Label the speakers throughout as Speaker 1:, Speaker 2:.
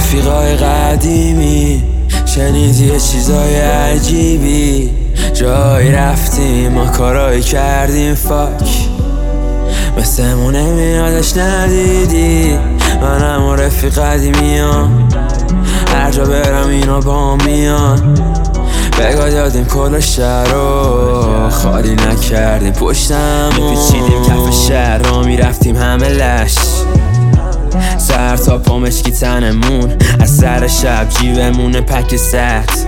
Speaker 1: رفیقای قدیمی، شنیدی یه چیزای عجیبی. جایی رفتیم ما کارایی کردیم فاک، مثلمون نمیادش ندیدی. منم و رفیق قدیمیام، هر جا برم اینا با میان. بگاه دادیم کل شهر رو خالی نکردیم، پشتم میپیچیدیم کف شهر را میرفتیم همه لش. سر تا پا مشکی تنمون، از سر شب جیبمون پک ست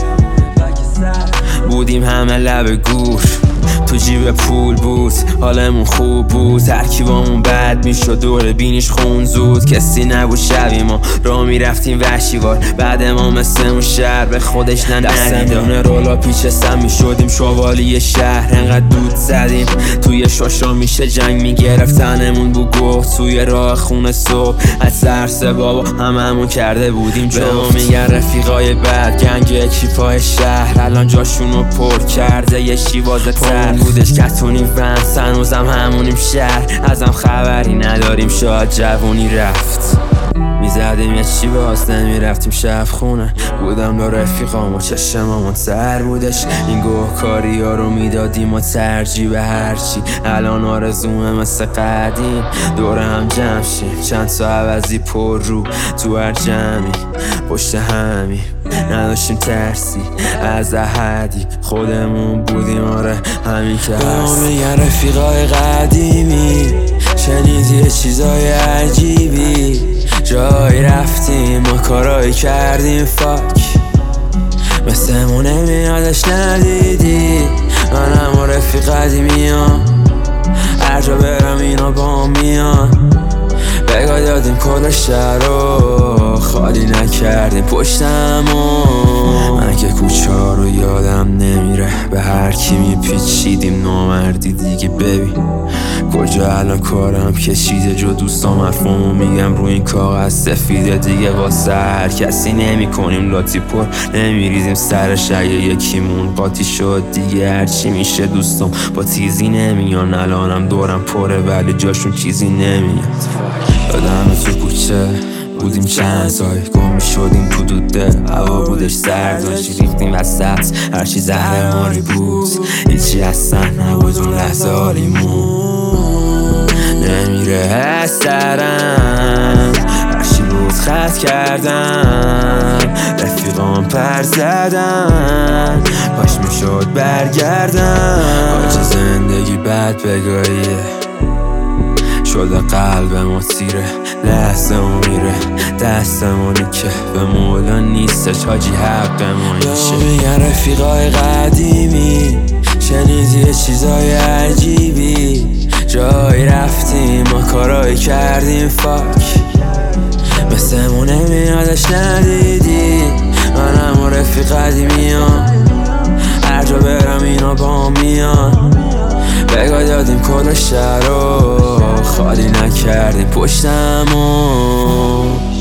Speaker 1: بودیم همه لب گور، تو جیب پول بود حالمون خوب بود. ترکیبامون بد میشد دور بینیش خون زود، کسی نبود شبی ما را میرفتیم وحشیوار. بعد ما مثل اون شهر به خودش ندیدونه رولا پیچ سم میشدیم شوالی شهر. انقدر دود زدیم توی شاشا میشه جنگ میگرفتنمون بو گفت توی راه خونه صبح. از سرس بابا هممون کرده بودیم جو. میگن رفیقای بد گنگ اکیپای شهر، الان جاشونو پر کرده یه شیوازه تر بودش کتونی ونس. هنوزم همونیم شهر، ازم خبری نداریم شاید جوونی رفت. میزدیم یه چی باز نمیرفتیم شب خونه، بودم با رفیقام و چشمامون سر بودش. این گوهکاری ها رو میدادیم و ترجیح به هرچی. الان آرزومه مثل قدیم دور هم جمع شیم، چند تا عوضی پر رو تو هر جمعی. پشت همی نداشتیم ترسی از احدی، خودمون بودیم آره همین که هست. میگن رفیقای قدیمی، شنیدی یه چیزای عجیبی. جایی رفتیم ما کارایی کردیم فاک، مثلمون نمیادش ندیدی. منم و رفیق قدیمیام، هر جا برم اینا با میان. بگاه دادیم کل شهر رو خالی نکردیم پشتمون. من که کوچه ها رو یادم نمیره، به هر کی میپیچیدیم نامردی دیگه. ببین کجا الان کارم کشیده، جو دوستام حرفامو میگم رو این کاغذ سفیده دیگه. واسه هر کسی نمی کنیم لاتی پر، نمیریزیم سرش اگه یکیمون قاطی شد دیگه. هرچی میشه دوستام با تیزی نمیان، الانم دورم پره ولی جاشون چیزی نمیاد. یادم تو کوچه بودیم چند سای گم میشدیم تو دوده، هوا بودش سرد داشتی ریختیم وسط هرچی زهرماری بود. هیچی اصلا نبود اون لحظه حالیمون نمیره از سرم، هرچی بود خط کردم. رفیقام پر زدن کاش میشد برگردم. آجه زندگی بد بگاهیه شده قلب ما تیره، لحظه ما میره دستمونی که به مولا نیستش حاجی حق ما میشه. میگن رفیقای قدیمی، شنیدی یه چیزای عجیبی. جایی رفتیم ما کارایی کردیم فاک، مثلمون نمیادش ندیدی. منم و رفیق قدیمیام، هر جا برم اینا با میان. بگاه دادیم کل شهر رو خالی نکردیم پشتمون.